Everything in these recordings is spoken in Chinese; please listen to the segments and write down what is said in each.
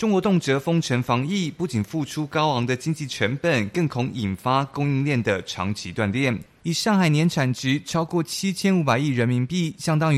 中国动辄封城防疫，不仅付出高昂的经济成本，更恐引发供应链的长期断裂。以上海年产值超过7500亿人民币，相当于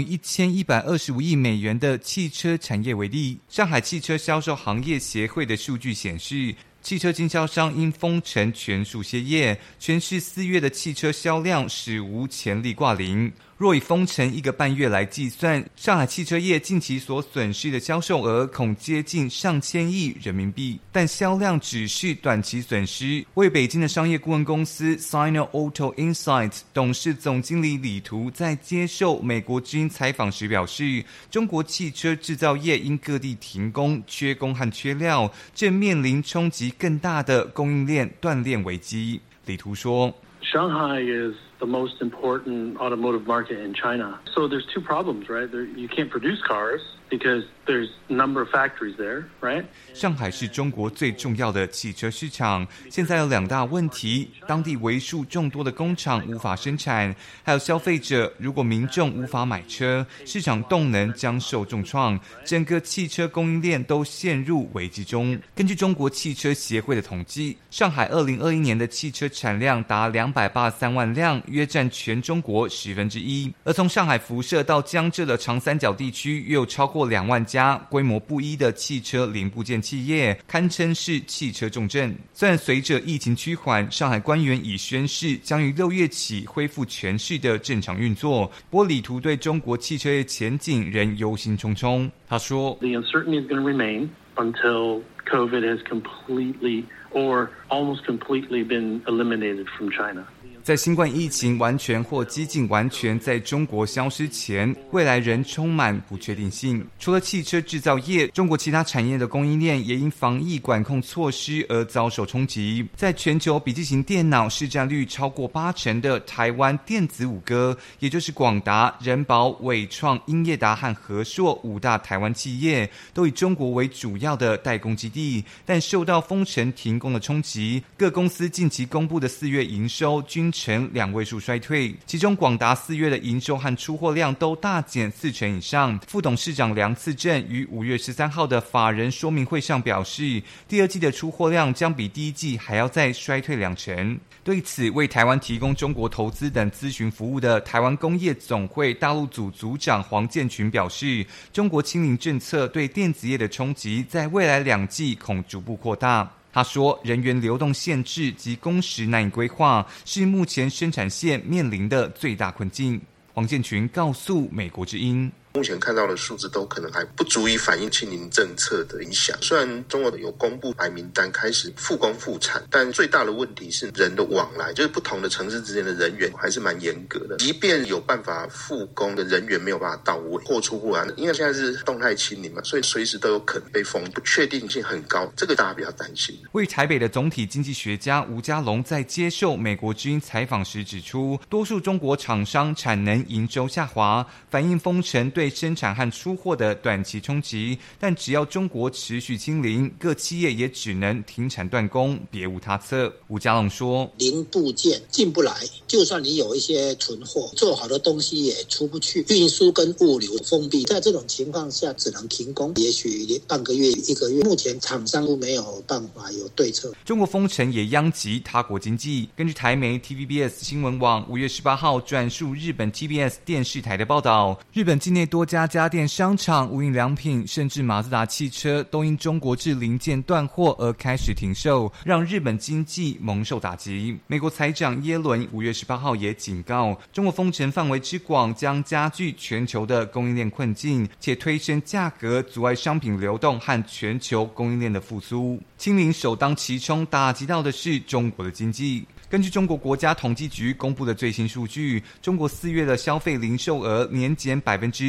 1125亿美元的汽车产业为例，上海汽车销售行业协会的数据显示，汽车经销商因封城全数歇业，全市4月的汽车销量史无前例挂零。若以封城1个半月来计算，上海汽车业近期所损失的销售额恐接近上千亿人民币，但销量只是短期损失。为北京的商业顾问公司 Sino Auto Insights 董事总经理李图在接受美国之音采访时表示，中国汽车制造业因各地停工、缺工和缺料，正面临冲击更大的供应链断裂危机。李图说， Shanghai is the most important automotive market in China. So there's two problems, right? You can't produce cars because there's a number of factories there, right? 上海是中国最重要的汽车市场，现在有2大问题，当地为数众多的工厂无法生产，还有消费者，如果民众无法买车，市场动能将受重创，整个汽车供应链都陷入危机中。根据中国汽车协会的统计，上海2021年的汽车产量达283万辆，约占全中国1/10，而从上海辐射到江浙的长三角地区，约有超过2万家规模不一的汽车零部件企业，堪称是汽车重镇。虽然随着疫情趋缓，上海官员已宣示将于6月起恢复全市的正常运作，不过李图对中国汽车业前景仍忧心忡忡。他说 The uncertainty is going to remain until COVID has completely or almost completely been eliminated from China. 在新冠疫情完全或接近完全在中国消失前，未来仍充满不确定性。除了汽车制造业，中国其他产业的供应链也因防疫管控措施而遭受冲击。在全球笔记型电脑市占率超过80%的台湾电子五哥，也就是广达、仁宝、伟创、英业达和和硕5大台湾企业，都以中国为主要的代工基地，但受到封城停工的冲击，各公司近期公布的4月营收均呈2位数衰退，其中广达4月的营收和出货量都大减40%以上。副董事长梁次正于5月13号的法人说明会上表示，第2季的出货量将比第1季还要再衰退2%。对此，为台湾提供中国投资等咨询服务的台湾工业总会大陆组组长黄建群表示，中国清零政策对电子业的冲击在未来2季恐逐步扩大。他说，人员流动限制及工时难以规划，是目前生产线面临的最大困境。黄建群告诉美国之音， 目前看到的数字都可能还不足以反映清零政策的影响。虽然中国有公布白名单开始复工复产，但最大的问题是人的往来，就是不同的城市之间的人员还是蛮严格的。即便有办法复工的人员没有办法到位，货出不完，因为现在是动态清零嘛，所以随时都有可能被封，不确定性很高，这个大家比较担心。 位于台北的总体经济学家吴家龙在接受美国之音采访时指出，多数中国厂商产能营收下滑，反映封城对生产和出货的短期冲击，但只要中国持续清零，各企业也只能停产断供，别无他策。吴家龙说， 零部件进不来，就算你有一些存货，做好的东西也出不去，运输跟物流封闭，在这种情况下只能停工，也许半个月1个月，目前厂商都没有办法有对策。 中国封城也殃及他国经济。根据台媒 TVBS 新闻网5月18号转述日本 TBS 电视台的报道，日本境内多家家电商场、无印良品甚至马自达汽车都因中国制零件断货而开始停售，让日本经济蒙受打击。美国财长耶伦5月18号也警告，中国封城范围之广将加剧全球的供应链困境，且推升价格，阻碍商品流动和全球供应链的复苏。清零首当其冲打击到的是中国的经济。根据中国国家统计局公布的最新数据，中国4月的消费零售额年减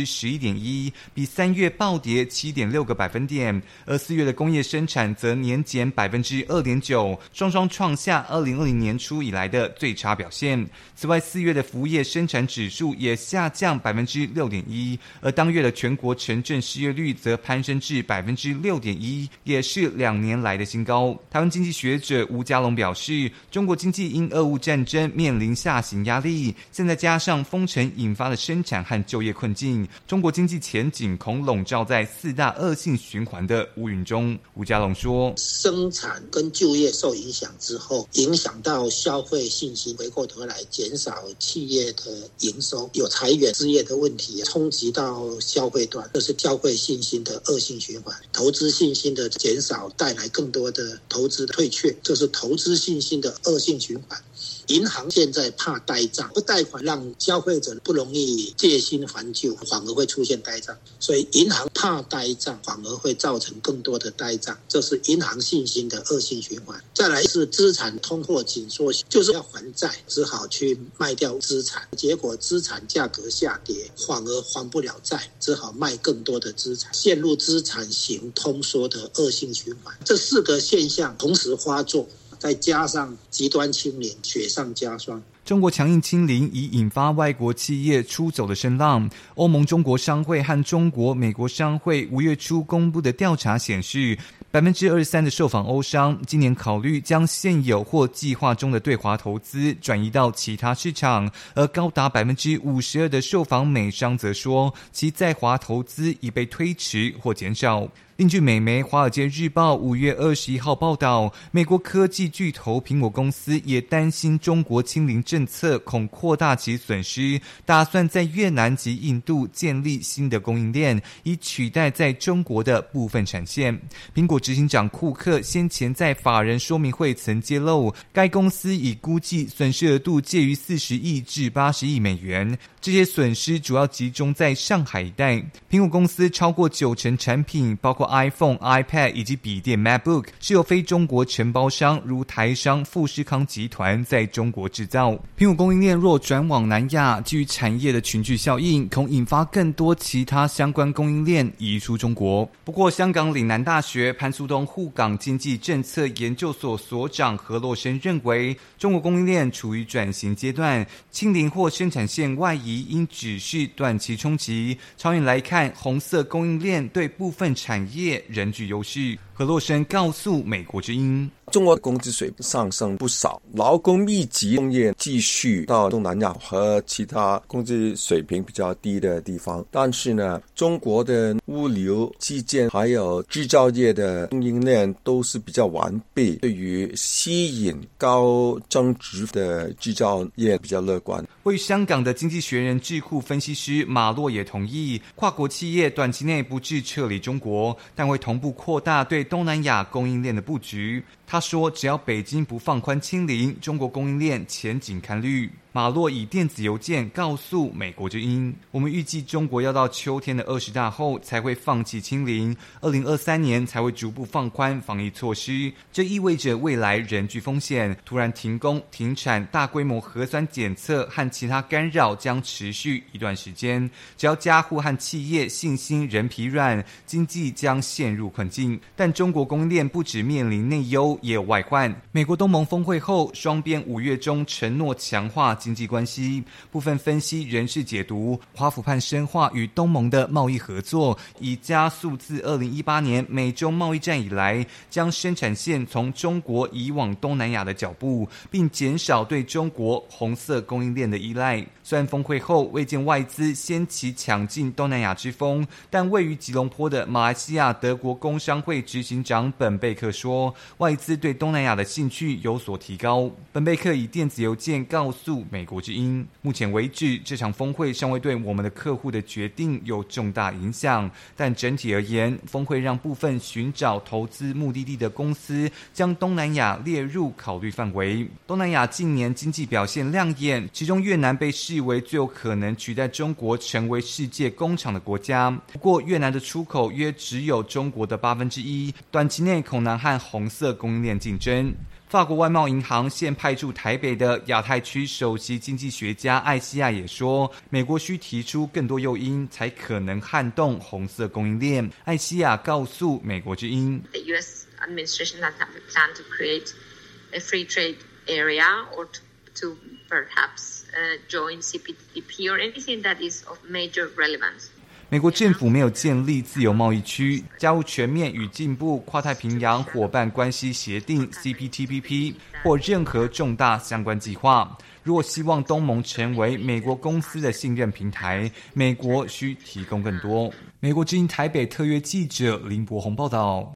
11.1%，比3月暴跌7.6个百分点，而4月的工业生产则年减2.9%，双双创下2020年初以来的最差表现。此外，4月的服务业生产指数也下降6.1%，而当月的全国城镇失业率则攀升至6.1%，也是2年来的新高。台湾经济学者吴家龙表示，中国经济济因俄乌战争面临下行压力，现在加上封城引发的生产和就业困境，中国经济前景恐笼罩在4大恶性循环的乌云中。吴家龙说， 生产跟就业受影响之后，影响到消费信心，回过头来减少企业的营收，有裁员失业的问题，冲击到消费端，这是消费信心的恶性循环。投资信心的减少带来更多的投资的退却，这是投资信心的恶性循环。银行现在怕呆账，不贷款让消费者不容易借新还旧，反而会出现呆账，所以银行怕呆账，反而会造成更多的呆账，这是银行信心的恶性循环。再来是资产通货紧缩，就是要还债，只好去卖掉资产，结果资产价格下跌，反而还不了债，只好卖更多的资产，陷入资产型通缩的恶性循环。这4个现象同时发作，再加上极端清零，雪上加霜。 中国强硬清零已引发外国企业出走的声浪。欧盟中国商会和中国美国商会5月初公布的调查显示，23%的受访欧商今年考虑将现有或计划中的对华投资转移到其他市场，而高达52%的受访美商则说，其在华投资已被推迟或减少。另据美媒《华尔街日报》5月21号报道，美国科技巨头苹果公司也担心中国清零政策恐扩大其损失，打算在越南及印度建立新的供应链，以取代在中国的部分产线。苹果执行长库克先前在法人说明会曾揭露，该公司已估计损失额度介于40亿至80亿美元，这些损失主要集中在上海一带。苹果公司超过90%产品，包括iPhone、iPad 以及笔电 MacBook 是由非中国承包商如台商富士康集团在中国制造。苹果供应链若转往南亚，基于产业的群聚效应，恐引发更多其他相关供应链移出中国。不过，香港岭南大学潘苏东沪港经济政策研究所所长何洛生认为，中国供应链处于转型阶段，清零或生产线外移应只是短期冲击。长远来看，红色供应链对部分产业仍具优势。何洛生告诉美国之音， 中国工资水平上升不少，劳工密集工业继续到东南亚和其他工资水平比较低的地方，但是呢，中国的物流、基建还有制造业的供应链都是比较完备，对于吸引高增值的制造业比较乐观。 位于香港的经济学人智库分析师马洛也同意，跨国企业短期内不致撤离中国，但会同步扩大对东南亚供应链的布局。他说，只要北京不放宽清零，中国供应链前景堪虑。马洛以电子邮件告诉美国之音，我们预计中国要到秋天的20大后才会放弃清零，2023年才会逐步放宽防疫措施。这意味着未来仍具风险，突然停工、停产、大规模核酸检测和其他干扰将持续一段时间。只要家户和企业信心仍疲软，经济将陷入困境。但中国供应链不只面临内忧，也有外患。美国东盟峰会后，双边5月中承诺强化经济关系，部分分析人士解读，华府盼深化与东盟的贸易合作，以加速自2018年美中贸易战以来，将生产线从中国移往东南亚的脚步，并减少对中国红色供应链的依赖。虽然峰会后未见外资掀起抢进东南亚之风，但位于吉隆坡的马来西亚德国工商会执行长本贝克说，外资对东南亚的兴趣有所提高。本贝克以电子邮件告诉美国之音，目前为止，这场峰会尚未对我们的客户的决定有重大影响，但整体而言，峰会让部分寻找投资目的地的公司将东南亚列入考虑范围。东南亚近年经济表现亮眼，其中越南被视为最有可能取代中国成为世界工厂的国家。不过，越南的出口约只有中国的1/8，短期内恐难和红色供应链竞争。法国外贸银行现派驻台北的亚太区首席经济学家艾西亚也说，美国需提出更多诱因，才可能撼动红色供应链。艾西亚告诉美国之音 The US administration doesn't have a plan to create a free trade area or to perhaps join CPTPP or anything that is of major relevance. 美国政府没有建立自由贸易区，加入全面与进步跨太平洋伙伴关系协定 CPTPP 或任何重大相关计划。如果希望东盟成为美国公司的信任平台，美国需提供更多。美国之音台北特约记者林柏宏报道。